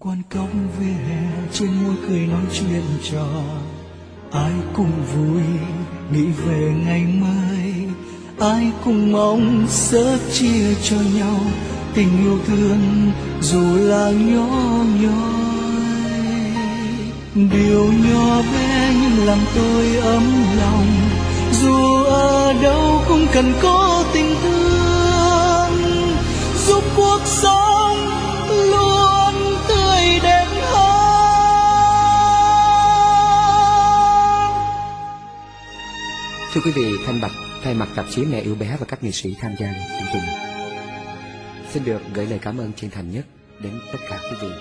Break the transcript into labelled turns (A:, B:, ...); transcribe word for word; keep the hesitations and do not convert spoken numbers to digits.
A: Quán cóc vỉa hè trên môi cười nói chuyện trò, ai cùng vui nghĩ về ngày mai, ai cùng mong sớt chia cho nhau tình yêu thương dù là nhỏ nhoi. Điều nhỏ bé nhưng làm tôi ấm lòng, dù ở đâu cũng cần có tình thương, giúp cuộc sống luôn tươi đẹp hơn.
B: Thưa quý vị, Thanh Bạch thay mặt tạp chí Mẹ Yêu Bé và các nghệ sĩ tham gia chương trình xin được gửi lời cảm ơn chân thành nhất đến tất cả quý vị.